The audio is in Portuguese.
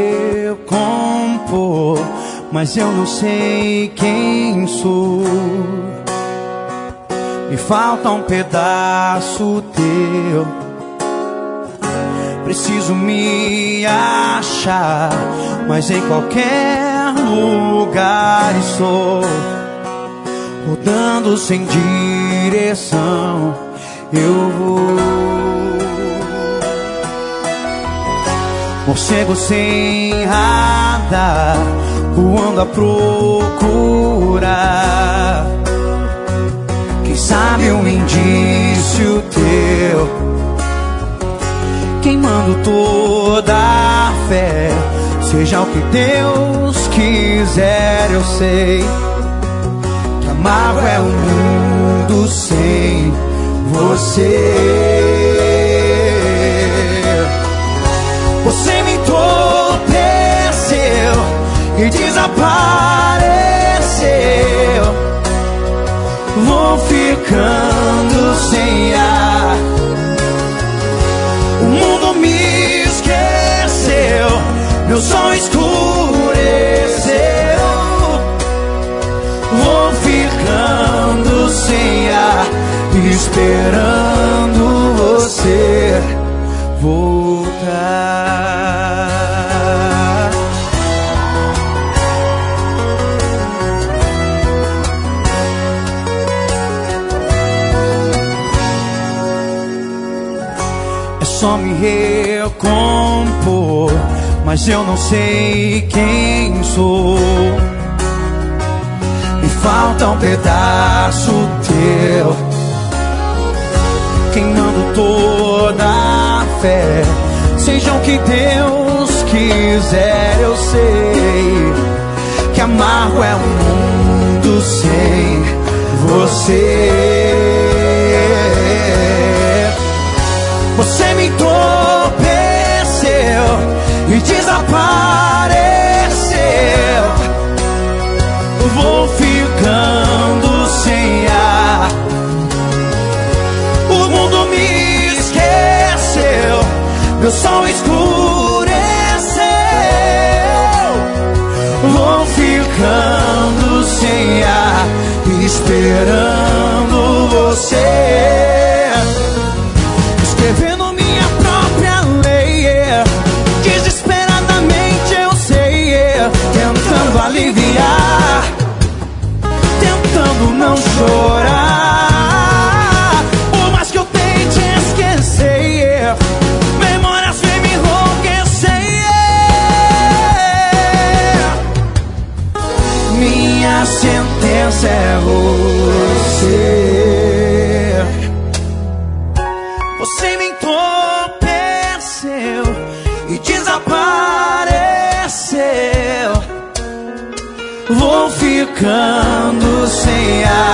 recompor, mas eu não sei quem sou. Me falta um pedaço teu. Preciso me achar, mas em qualquer lugar estou, rodando sem direção. Eu vou, morcego sem radar, voando a procurar. Quem sabe um indício teu, queimando toda a fé. Seja o que Deus quiser, eu sei que amargo é um mundo sem você. Você me entorpeceu e desapareceu. Vou ficando sem ar. O mundo me esqueceu, meu sol escureceu. Vou ficando sem ar, esperando você voltar. É só me recompor, mas eu não sei quem sou. Me falta um pedaço teu, queimando toda a fé. Seja o que Deus quiser, eu sei que amargo é um mundo sem você. Você me entorpeceu e desapareceu. Vou ficando sem ar. O mundo me esqueceu, meu sol escureceu. Vou ficando sem ar, esperando você. Escrevendo minha própria lei, desesperadamente eu sei, tentando aliviar, tentando não chorar. Por mais que eu tente esquecer, memórias vêm me enlouquecer. Minha sentença é você. Você me entorpeceu e desapareceu. Vou ficando sem ar.